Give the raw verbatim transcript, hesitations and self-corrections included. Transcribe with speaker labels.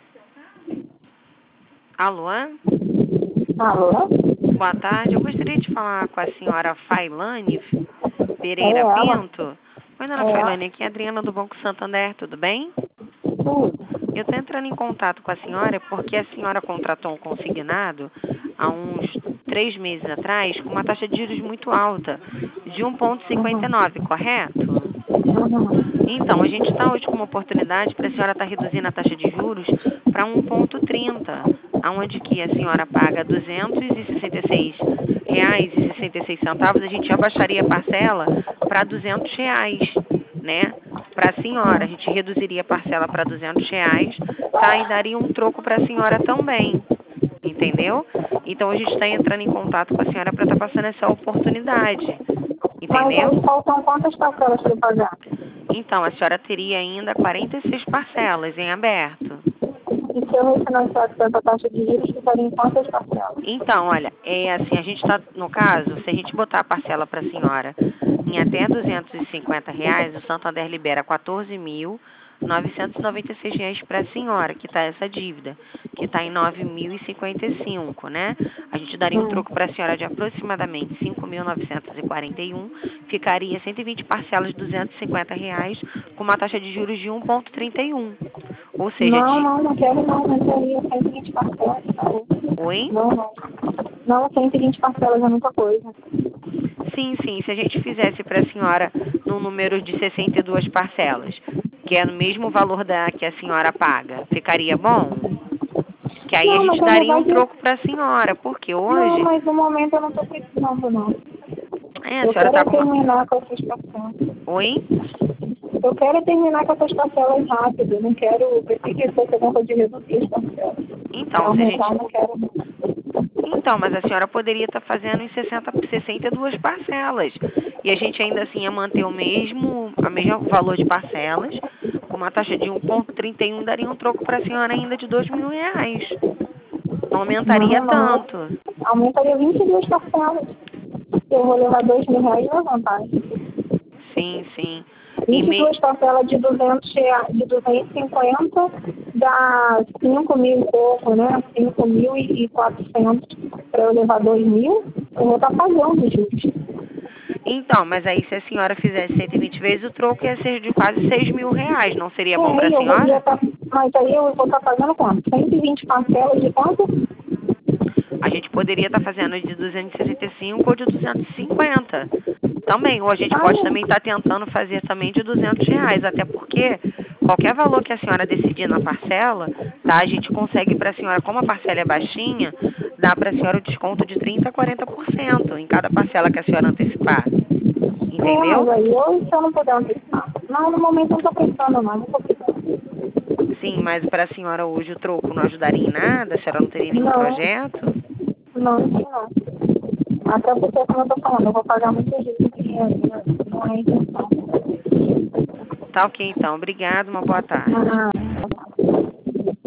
Speaker 1: Alô?
Speaker 2: Alô?
Speaker 1: Boa tarde. Eu gostaria de falar com a senhora Failane
Speaker 2: É
Speaker 1: Pereira
Speaker 2: ela.
Speaker 1: Pinto. Oi, dona
Speaker 2: É ela.
Speaker 1: Failane, aqui é a Adriana do Banco Santander, tudo bem?
Speaker 2: Tudo.
Speaker 1: Eu estou entrando em contato com a senhora porque a senhora contratou um consignado há uns três meses atrás com uma taxa de juros muito alta, de um vírgula cinquenta e nove, correto?
Speaker 2: Uhum.
Speaker 1: Então, a gente está hoje com uma oportunidade para a senhora estar reduzindo a taxa de juros para um vírgula trinta, aonde que a senhora paga duzentos e sessenta e seis reais e sessenta e seis centavos, a gente abaixaria a parcela para duzentos reais, né? Para a senhora, a gente reduziria a parcela para duzentos reais, tá? E daria um troco para a senhora também, entendeu? Então, a gente está entrando em contato com a senhora para estar passando essa oportunidade,
Speaker 2: Mas
Speaker 1: entendeu?
Speaker 2: aí faltam quantas parcelas para eu pagar?
Speaker 1: Então, a senhora teria ainda quarenta e seis parcelas em aberto.
Speaker 2: E se eu refinanciar com essa taxa de juros, ficaria em quantas parcelas?
Speaker 1: Então, olha, é assim, a gente está, no caso, se a gente botar a parcela para a senhora em até duzentos e cinquenta reais, o Santander libera quatorze mil novecentos e noventa e seis reais para a senhora, que está essa dívida, que está em nove mil e cinquenta e cinco, né? A gente daria um
Speaker 2: Hum.
Speaker 1: troco para a senhora de aproximadamente cinco mil novecentos e quarenta e um, ficaria cento e vinte parcelas de duzentos e cinquenta reais, com uma taxa de juros de um vírgula trinta e um. Ou seja,
Speaker 2: Não,
Speaker 1: de...
Speaker 2: não, não quero não. Não queria cento e vinte parcelas. Não,
Speaker 1: Oi?
Speaker 2: não. Não, não cento e vinte parcelas é muita coisa.
Speaker 1: Sim, sim. Se a gente fizesse para a senhora no número de sessenta e duas parcelas, que é no mesmo valor da que a senhora paga, ficaria bom? Que aí a
Speaker 2: Não, mas
Speaker 1: gente
Speaker 2: na
Speaker 1: daria um
Speaker 2: verdade,
Speaker 1: troco para a senhora, porque
Speaker 2: não,
Speaker 1: hoje...
Speaker 2: mas no momento eu não estou precisando, não.
Speaker 1: É, a
Speaker 2: Eu
Speaker 1: senhora
Speaker 2: quero
Speaker 1: está
Speaker 2: é
Speaker 1: com uma...
Speaker 2: terminar com essas parcelas.
Speaker 1: Oi?
Speaker 2: Eu quero é terminar com essas parcelas rápido. Não quero. Pensei que fosse alguma coisa de reduzir as parcelas.
Speaker 1: Então, se a
Speaker 2: Aumentar,
Speaker 1: gente...
Speaker 2: não quero.
Speaker 1: Então, mas a senhora poderia estar fazendo em sessenta, sessenta e duas parcelas. E a gente ainda assim ia manter o mesmo, a mesmo valor de parcelas, com uma taxa de um vírgula trinta e um, daria um troco para a senhora ainda de dois mil reais. Não aumentaria
Speaker 2: Não, não.
Speaker 1: tanto.
Speaker 2: Aumentaria vinte e duas parcelas. Eu vou levar dois mil reais na vantagem.
Speaker 1: Sim, sim. E
Speaker 2: vinte e
Speaker 1: me...
Speaker 2: duas parcelas de duzentos reais, de duzentos e cinquenta dá cinco mil e pouco, né? cinco mil e quatrocentos para eu levar dois mil, eu vou estar pagando juros.
Speaker 1: Então, mas aí se a senhora fizesse cento e vinte vezes, o troco ia ser de quase seis mil reais. Não seria bom
Speaker 2: É,
Speaker 1: para a
Speaker 2: e eu vou, ia
Speaker 1: senhora?
Speaker 2: tá, mas aí eu vou estar pagando quanto? cento e vinte parcelas de quanto?
Speaker 1: A gente poderia estar fazendo de duzentos e sessenta e cinco ou de duzentos e cinquenta. Também, ou a gente
Speaker 2: Ah,
Speaker 1: pode também estar tentando fazer também de duzentos reais, até porque qualquer valor que a senhora decidir na parcela, tá? A gente consegue para a senhora, como a parcela é baixinha, dá para a senhora o desconto de trinta a quarenta por cento em cada parcela que a senhora antecipar.
Speaker 2: é, mas
Speaker 1: Entendeu?
Speaker 2: aí eu, se eu não puder antecipar. Não, no momento eu não estou pensando, não. Não estou pensando.
Speaker 1: Sim, mas para a senhora hoje o troco não ajudaria em nada? A senhora não teria nenhum
Speaker 2: Não,
Speaker 1: projeto?
Speaker 2: não, não, não. Até porque, como eu estou falando, eu vou pagar muita gente dinheiro, né? Não é intenção.
Speaker 1: Tá ok, então. Obrigada, uma boa tarde.
Speaker 2: Ah,